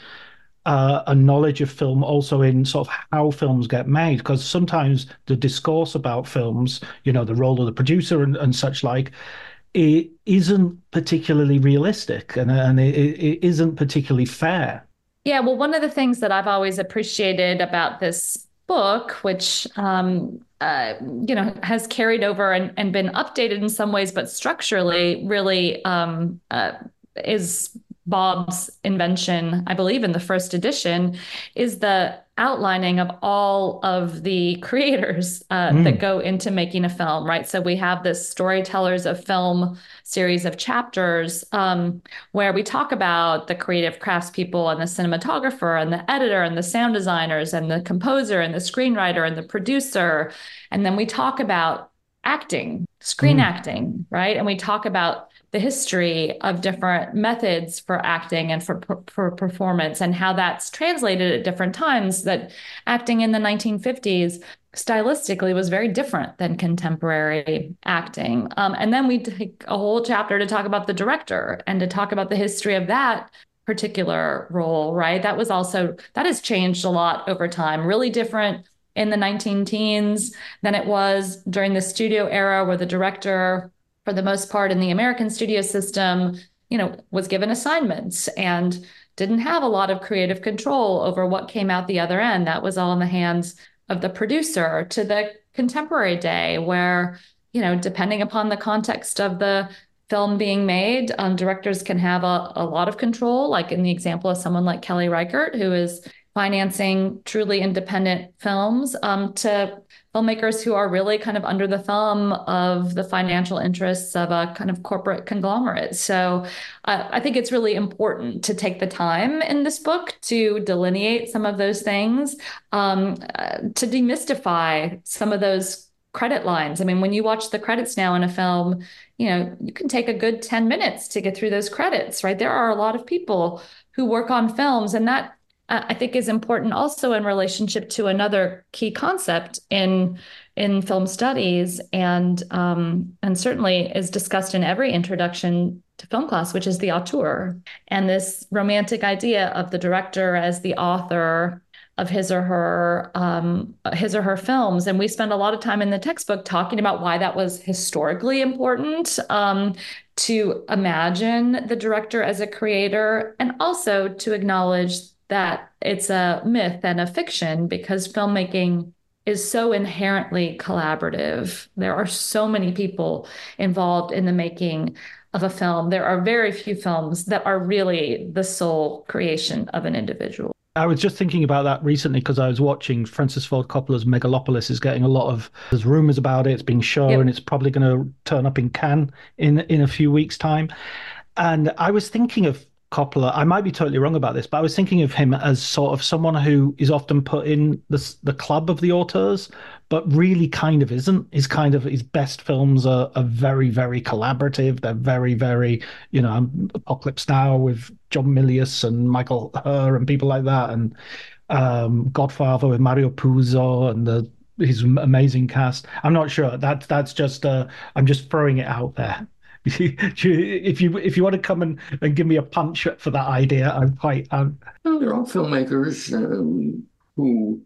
uh, a knowledge of film also in sort of how films get made, because sometimes the discourse about films, you know, the role of the producer and, and such like, it isn't particularly realistic, and and it, it isn't particularly fair. Yeah, well, one of the things that I've always appreciated about this book, which, um, uh, you know, has carried over and, and been updated in some ways, but structurally really um, uh, is Bob's invention, I believe, in the first edition, is the outlining of all of the creators uh, mm. that go into making a film, right? So we have this Storytellers of Film series of chapters um, where we talk about the creative craftspeople and the cinematographer and the editor and the sound designers and the composer and the screenwriter and the producer. And then we talk about acting screen Mm. acting, right? And we talk about the history of different methods for acting and for for performance and how that's translated at different times. That acting in the nineteen fifties stylistically was very different than contemporary acting. Um, and then we take a whole chapter to talk about the director and to talk about the history of that particular role, right? That was also, that has changed a lot over time, really different in the nineteen teens than it was during the studio era, where the director, for the most part in the American studio system, you know, was given assignments and didn't have a lot of creative control over what came out the other end. That was all in the hands of the producer. To the contemporary day where, you know, depending upon the context of the film being made, um, directors can have a, a lot of control, like in the example of someone like Kelly Reichardt, who is financing truly independent films, um, to filmmakers who are really kind of under the thumb of the financial interests of a kind of corporate conglomerate. So uh, I think it's really important to take the time in this book to delineate some of those things, um, uh, to demystify some of those credit lines. I mean, when you watch the credits now in a film, you know, you can take a good ten minutes to get through those credits, right? There are a lot of people who work on films, and that I think is important also in relationship to another key concept in in film studies, and um, and certainly is discussed in every introduction to film class, which is the auteur, and this romantic idea of the director as the author of his or her um, his or her films. And we spend a lot of time in the textbook talking about why that was historically important, um, to imagine the director as a creator, and also to acknowledge that it's a myth and a fiction, because filmmaking is so inherently collaborative. There are so many people involved in the making of a film. There are very few films that are really the sole creation of an individual. I was just thinking about that recently because I was watching Francis Ford Coppola's Megalopolis is getting a lot of, there's rumors about it, it's being shown, yep. and it's probably going to turn up in Cannes in, in a few weeks' time. And I was thinking of Coppola, I might be totally wrong about this, but I was thinking of him as sort of someone who is often put in the, the club of the auteurs, but really kind of isn't. His kind of, his best films are, are very, very collaborative. They're very, very, you know, Apocalypse Now with John Milius and Michael Herr and people like that, and um, Godfather with Mario Puzo and the his amazing cast. I'm not sure. That, that's just, uh, I'm just throwing it out there. if you if you want to come and, and give me a punch for that idea, I'm quite. Um... Well, there are filmmakers um, who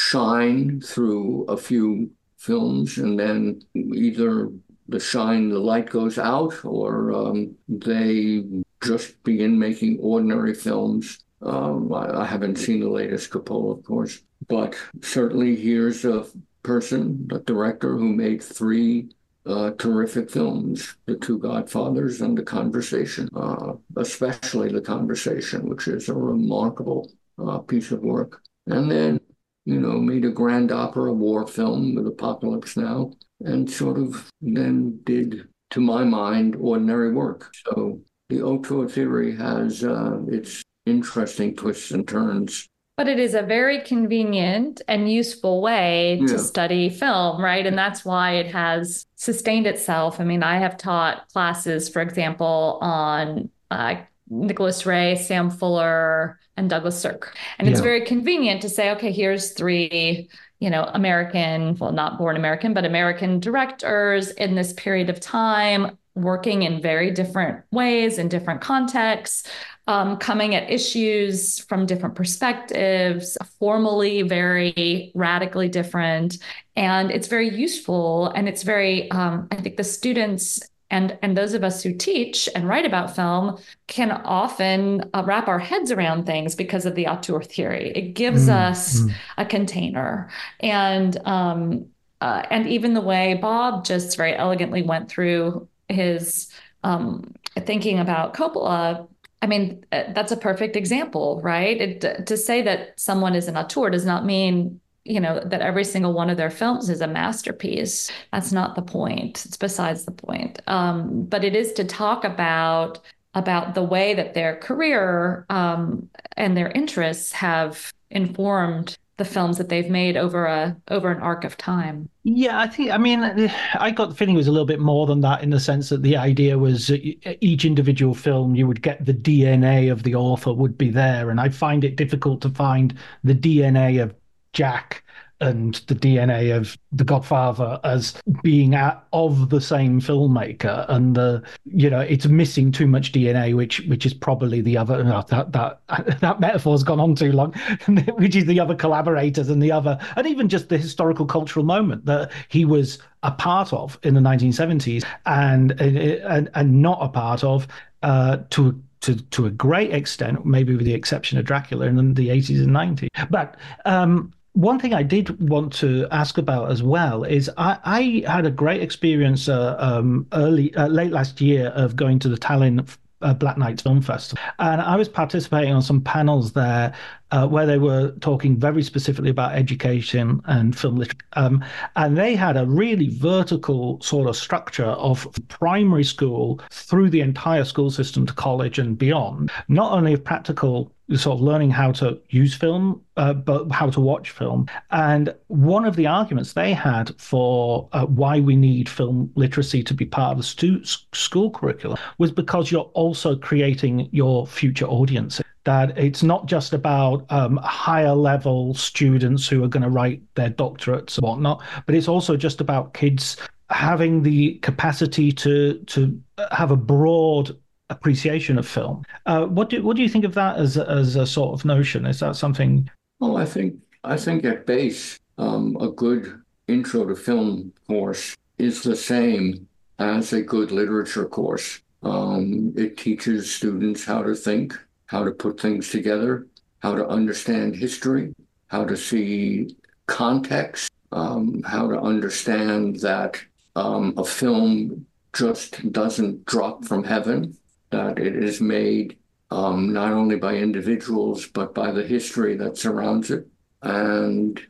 shine through a few films, and then either the shine, the light goes out, or um, they just begin making ordinary films. Um, I, I haven't seen the latest Coppola, of course, but certainly here's a person, a director who made three Uh, terrific films, The Two Godfathers and The Conversation, uh, especially The Conversation, which is a remarkable uh, piece of work. And then, you know, made a grand opera war film with Apocalypse Now, and sort of then did, to my mind, ordinary work. So the auteur theory has uh, its interesting twists and turns. But it is a very convenient and useful way to yeah. study film, right? And that's why it has sustained itself. I mean, I have taught classes, for example, on uh, Nicholas Ray, Sam Fuller, and Douglas Sirk. And yeah. it's very convenient to say, okay, here's three, you know, American, well, not born American, but American directors in this period of time, working in very different ways, in different contexts, um, coming at issues from different perspectives, formally very radically different. And it's very useful. And it's very, um, I think the students and, and those of us who teach and write about film can often uh, wrap our heads around things because of the auteur theory. It gives mm, us mm. a container. And, um, uh, and even the way Bob just very elegantly went through his um, thinking about Coppola, I mean, that's a perfect example, right? It, to say that someone is an auteur does not mean, you know, that every single one of their films is a masterpiece. That's not the point. It's besides the point. Um, but it is to talk about, about the way that their career um, and their interests have informed the films that they've made over a over an arc of time. Yeah, I think, I mean, I got the feeling it was a little bit more than that, in the sense that the idea was each individual film, you would get the D N A of the author would be there. And I find it difficult to find the D N A of Jack and the D N A of The Godfather as being at, of the same filmmaker, and the you know it's missing too much D N A, which which is probably the other no, that that that metaphor's gone on too long, which is the other collaborators and the other, and even just the historical cultural moment that he was a part of in the nineteen seventies, and and and not a part of uh, to. To, to a great extent, maybe with the exception of Dracula in the eighties and nineties. But um, one thing I did want to ask about as well is I, I had a great experience uh, um, early, uh, late last year of going to the Tallinn uh, Black Nights Film Festival, and I was participating on some panels there uh, where they were talking very specifically about education and film literature, um, and they had a really vertical sort of structure of primary school through the entire school system to college and beyond, not only of practical sort of learning how to use film, uh, but how to watch film. And one of the arguments they had for uh, why we need film literacy to be part of the stu- school curriculum was because you're also creating your future audience. That it's not just about um, higher level students who are going to write their doctorates and whatnot, but it's also just about kids having the capacity to to have a broad appreciation of film. Uh, what do what do you think of that as as a sort of notion? Is that something? Well, I think I think at base, um, a good intro to film course is the same as a good literature course. Um, it teaches students how to think, how to put things together, how to understand history, how to see context, um, how to understand that um, a film just doesn't drop from heaven, that it is made um, not only by individuals, but by the history that surrounds it, and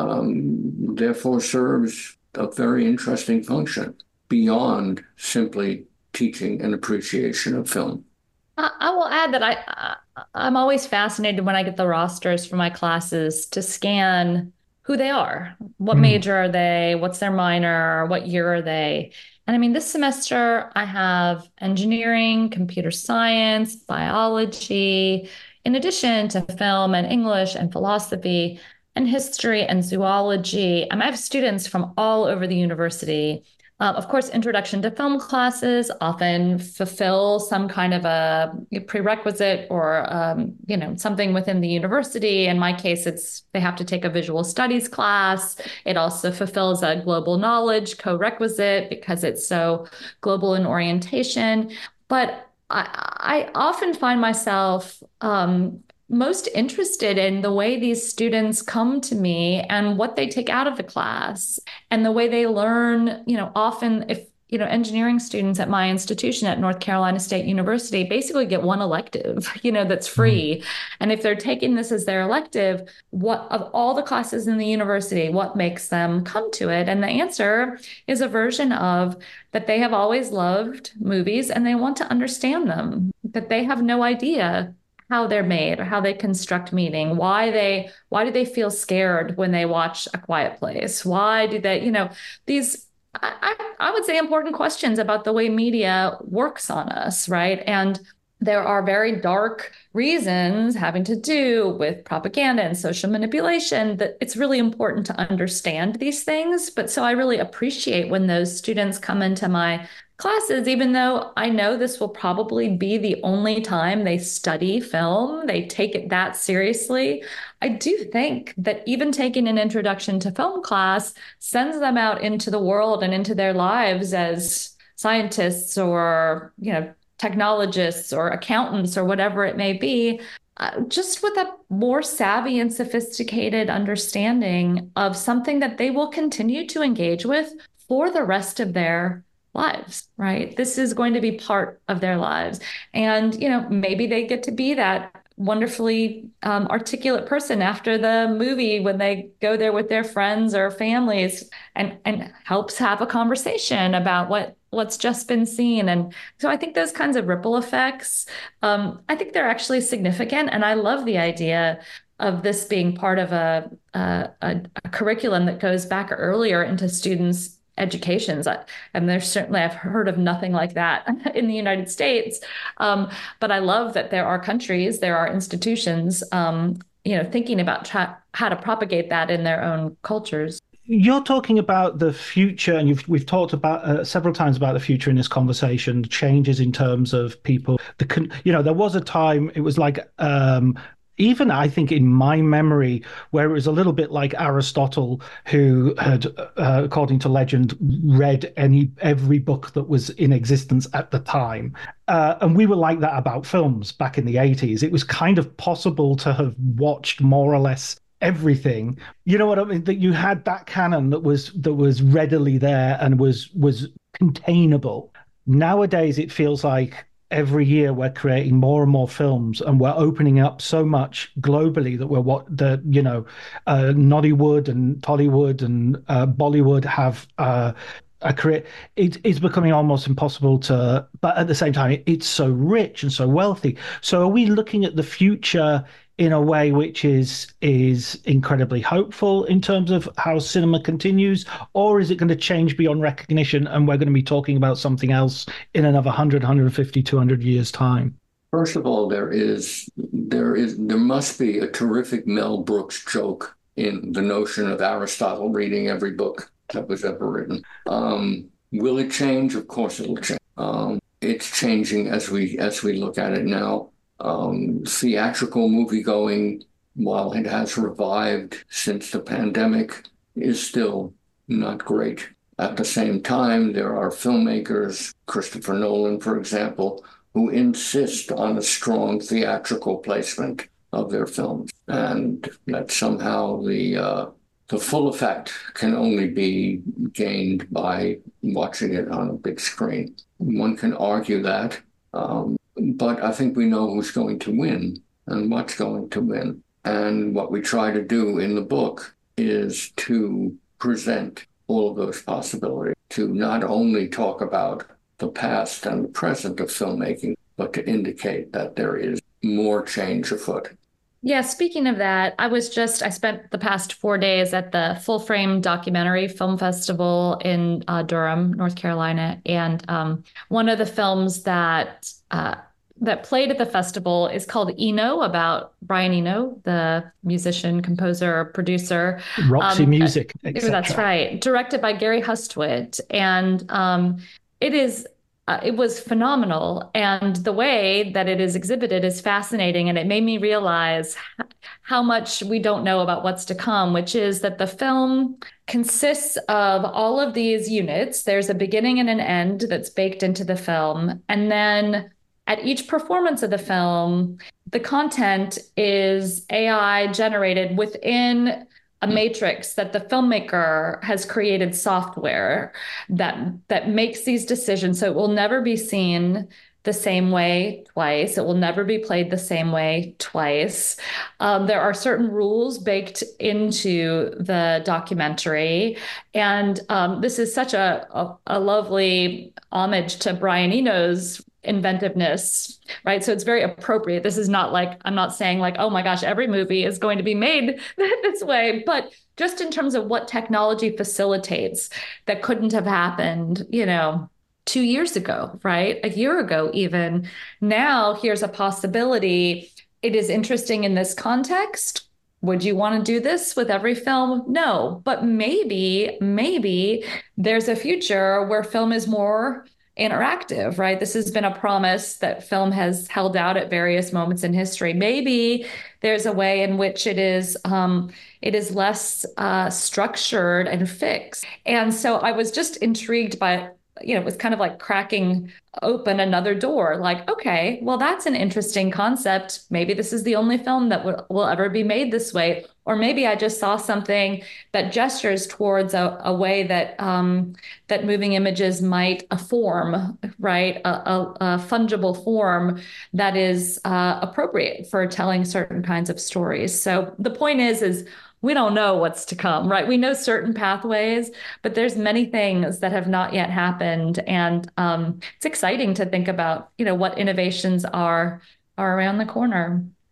um, therefore serves a very interesting function beyond simply teaching an appreciation of film. I, I will add that I, I, I'm always fascinated when I get the rosters for my classes to scan who they are. What mm. major are they? What's their minor? What year are they? And I mean, this semester I have engineering, computer science, biology, in addition to film and English and philosophy and history and zoology. I have students from all over the university. Uh, of course, introduction to film classes often fulfill some kind of a prerequisite or, um, you know, something within the university. In my case, it's they have to take a visual studies class. It also fulfills a global knowledge co-requisite because it's so global in orientation. But I, I often find myself um, most interested in the way these students come to me and what they take out of the class and the way they learn. You know, often if, you know, engineering students at my institution at North Carolina State University basically get one elective, you know, that's free. Mm-hmm. And if they're taking this as their elective, what of all the classes in the university, what makes them come to it? And the answer is a version of that they have always loved movies and they want to understand them, that they have no idea how they're made or how they construct meaning, why they, why do they feel scared when they watch A Quiet Place? Why do they, you know, these, I, I would say important questions about the way media works on us, right? And there are very dark reasons having to do with propaganda and social manipulation that it's really important to understand these things. But so I really appreciate when those students come into my classes, even though I know this will probably be the only time they study film, they take it that seriously. I do think that even taking an introduction to film class sends them out into the world and into their lives as scientists or, you know, technologists or accountants or whatever it may be, uh, just with a more savvy and sophisticated understanding of something that they will continue to engage with for the rest of their lives, right? This is going to be part of their lives. And, you know, maybe they get to be that wonderfully um, articulate person after the movie when they go there with their friends or families and, and helps have a conversation about what what's just been seen. And so I think those kinds of ripple effects, um, I think they're actually significant. And I love the idea of this being part of a, a, a, a curriculum that goes back earlier into students' educations. I, and there's certainly, I've heard of nothing like that in the United States. Um, but I love that there are countries, there are institutions, um, you know, thinking about tra- how to propagate that in their own cultures. You're talking about the future, and you've we've talked about uh, several times about the future in this conversation. Changes in terms of people. The con- you know, there was a time it was like. Um, Even I think in my memory, where it was a little bit like Aristotle, who had, uh, according to legend, read any every book that was in existence at the time. Uh, and we were like that about films back in the eighties. It was kind of possible to have watched more or less everything. You know what I mean? That you had that canon that was that was readily there and was was containable. Nowadays, it feels like every year we're creating more and more films, and we're opening up so much globally that we're what the you know uh, Nollywood and Tollywood and uh, Bollywood have uh, a career. It, it's becoming almost impossible to, but at the same time, it, it's so rich and so wealthy. So are we looking at the future in a way which is is incredibly hopeful in terms of how cinema continues, or is it going to change beyond recognition and we're going to be talking about something else in another one hundred, one hundred fifty, two hundred years time? First of all, there is there is there must be a terrific Mel Brooks joke in the notion of Aristotle reading every book that was ever written. Um, will it change? Of course it'll change. Um, it's changing as we as we look at it now. Um, theatrical moviegoing, while it has revived since the pandemic, is still not great. At the same time, there are filmmakers, Christopher Nolan, for example, who insist on a strong theatrical placement of their films, and that somehow the uh, the full effect can only be gained by watching it on a big screen. One can argue that. Um, But I think we know who's going to win and what's going to win. And what we try to do in the book is to present all of those possibilities, to not only talk about the past and the present of filmmaking, but to indicate that there is more change afoot. Yeah, speaking of that, I was just, I spent the past four days at the Full Frame Documentary Film Festival in uh, Durham, North Carolina. And um, one of the films that uh, that played at the festival is called Eno, about Brian Eno, the musician, composer, producer. Roxy um, Music, et cetera. That's right. Directed by Gary Hustwit. And um, it is Uh, it was phenomenal. And the way that it is exhibited is fascinating. And it made me realize how much we don't know about what's to come, which is that the film consists of all of these units. There's a beginning and an end that's baked into the film. And then at each performance of the film, the content is A I generated within a matrix that the filmmaker has created software that that makes these decisions. So it will never be seen the same way twice. It will never be played the same way twice. Um, there are certain rules baked into the documentary. And um, this is such a, a, a lovely homage to Brian Eno's inventiveness, right? So it's very appropriate. This is not like, I'm not saying like, oh my gosh, every movie is going to be made this way, but just in terms of what technology facilitates that couldn't have happened, you know, two years ago, right? A year ago, even. Now, here's a possibility. It is interesting in this context. Would you want to do this with every film? No, but maybe, maybe there's a future where film is more interactive, right? This has been a promise that film has held out at various moments in history. Maybe there's a way in which it is um, it is less uh, structured and fixed. And so I was just intrigued by, you know, it was kind of like cracking open another door. Like, okay, well, that's an interesting concept. Maybe this is the only film that will, will ever be made this way. Or maybe I just saw something that gestures towards a, a way that um, that moving images might a form, right? A, a, a fungible form that is uh, appropriate for telling certain kinds of stories. So the point is, is we don't know what's to come, right? We know certain pathways, but there's many things that have not yet happened. And um, it's exciting to think about, you know, what innovations are are around the corner.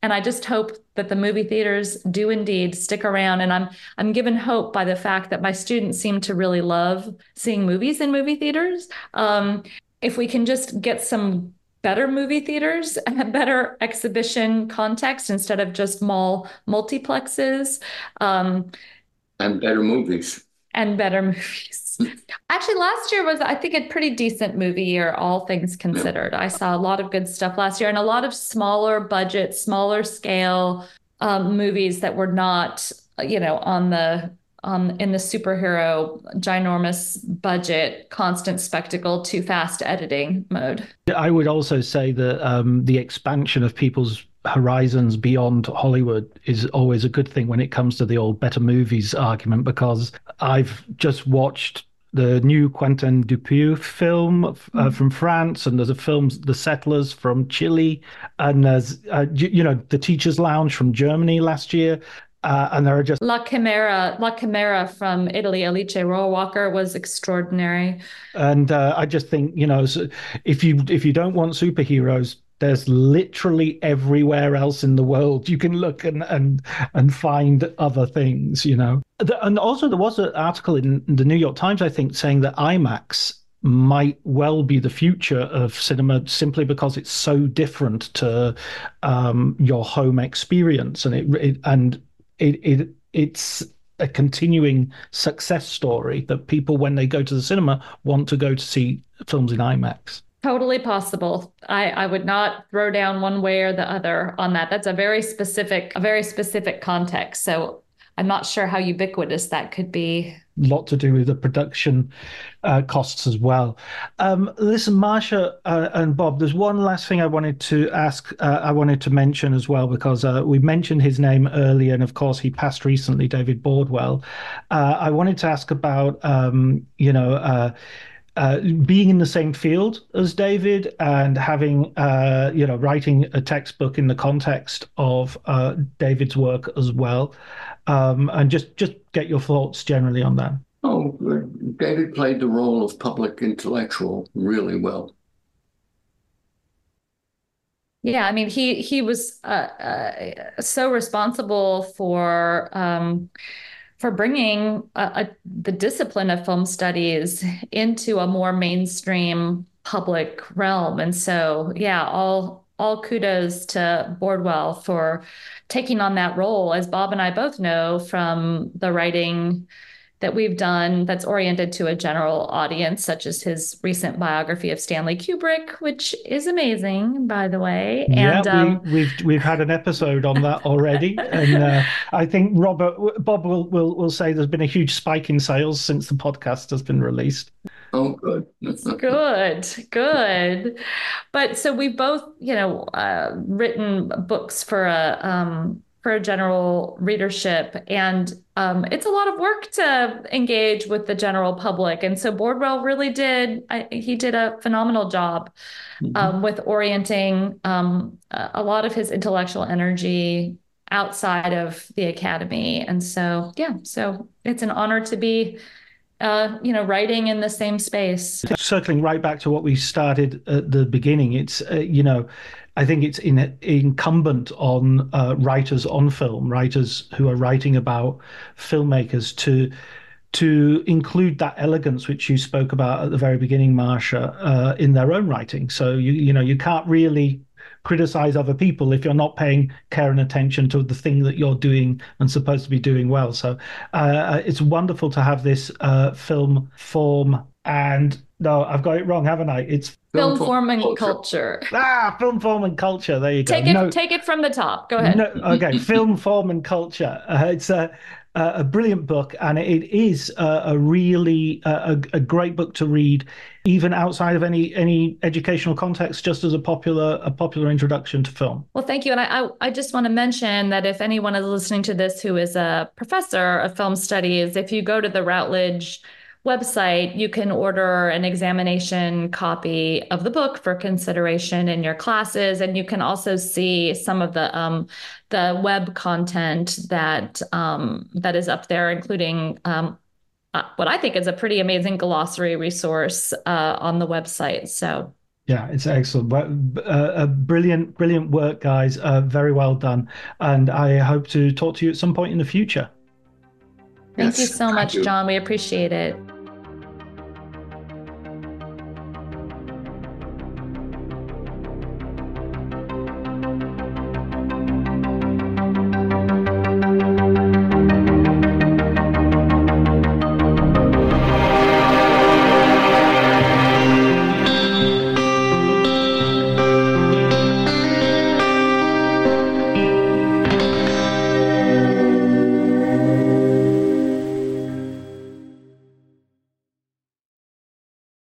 And I just hope that the movie theaters do indeed stick around. And I'm I'm given hope by the fact that my students seem to really love seeing movies in movie theaters. Um, if we can just get some better movie theaters, better exhibition context instead of just mall multiplexes. Um, and better movies. And better movies. Actually, last year was, I think, a pretty decent movie year, all things considered. I saw a lot of good stuff last year and a lot of smaller budget, smaller scale um, movies that were not, you know, on the on in the superhero ginormous budget, constant spectacle, too fast editing mode. I would also say that um, the expansion of people's horizons beyond Hollywood is always a good thing when it comes to the old better movies argument, because I've just watched the new Quentin Dupieux film uh, mm-hmm. from France, and there's a film, The Settlers from Chile, and there's, uh, you, you know, The Teacher's Lounge from Germany last year. Uh, and there are just La Chimera, La Chimera from Italy. Alice Rohrwacher was extraordinary. And uh, I just think, you know, if you if you don't want superheroes, there's literally everywhere else in the world you can look and and and find other things, you know. And also there was an article in the New York Times, I think, saying that IMAX might well be the future of cinema simply because it's so different to um, your home experience, and it, it and it it it's a continuing success story that people, when they go to the cinema, want to go to see films in IMAX. Totally possible. I, I would not throw down one way or the other on that. That's a very specific, a very specific context. So I'm not sure how ubiquitous that could be. A lot to do with the production uh, costs as well. Um, listen, Marsha uh, and Bob, there's one last thing I wanted to ask, uh, I wanted to mention as well, because uh, we mentioned his name earlier, and of course he passed recently, David Bordwell. Uh, I wanted to ask about, um, you know, uh, Uh, being in the same field as David and having, uh, you know, writing a textbook in the context of uh, David's work as well, um, and just just get your thoughts generally on that. Oh, David played the role of public intellectual really well. Yeah, I mean, he he was uh, uh, so responsible for. Um, for bringing a, a, the discipline of film studies into a more mainstream public realm. And so, yeah, all all kudos to Bordwell for taking on that role, as Bob and I both know from the writing that we've done that's oriented to a general audience, such as his recent biography of Stanley Kubrick, which is amazing, by the way. Yeah, and, um, we, we've we've had an episode on that already, and uh, I think Robert Bob will, will will say there's been a huge spike in sales since the podcast has been released. Oh, good, good, good. But so we've both, you know, uh, written books for a. Um, for a general readership. And um, it's a lot of work to engage with the general public. And so Bordwell really did, I, he did a phenomenal job mm-hmm. um, with orienting um, a lot of his intellectual energy outside of the academy. And so, yeah, so it's an honor to be Uh, you know, writing in the same space. Circling right back to what we started at the beginning, it's, uh, you know, I think it's in, incumbent on uh, writers on film, writers who are writing about filmmakers to to include that elegance which you spoke about at the very beginning, Marsha, uh, in their own writing. So, you you know, you can't really criticize other people if you're not paying care and attention to the thing that you're doing and supposed to be doing well. So uh, it's wonderful to have this uh, film form and no, I've got it wrong, haven't I? It's film, film form and culture. culture. Ah, film form and culture. There you go. Take it, no, take it from the top. Go ahead. No, okay, film form and culture. Uh, it's a a brilliant book, and it is a, a really a, a great book to read, even outside of any any educational context, just as a popular a popular introduction to film. Well, thank you. And I, I, I just want to mention that if anyone is listening to this who is a professor of film studies, if you go to the Routledge website, you can order an examination copy of the book for consideration in your classes. And you can also see some of the um, the web content that um, that is up there, including um, uh, what I think is a pretty amazing glossary resource uh, on the website. So Yeah, it's excellent. But, uh, uh, brilliant, brilliant work, guys. Uh, very well done. And I hope to talk to you at some point in the future. Thank Yes, you so thank much, you. John. We appreciate it.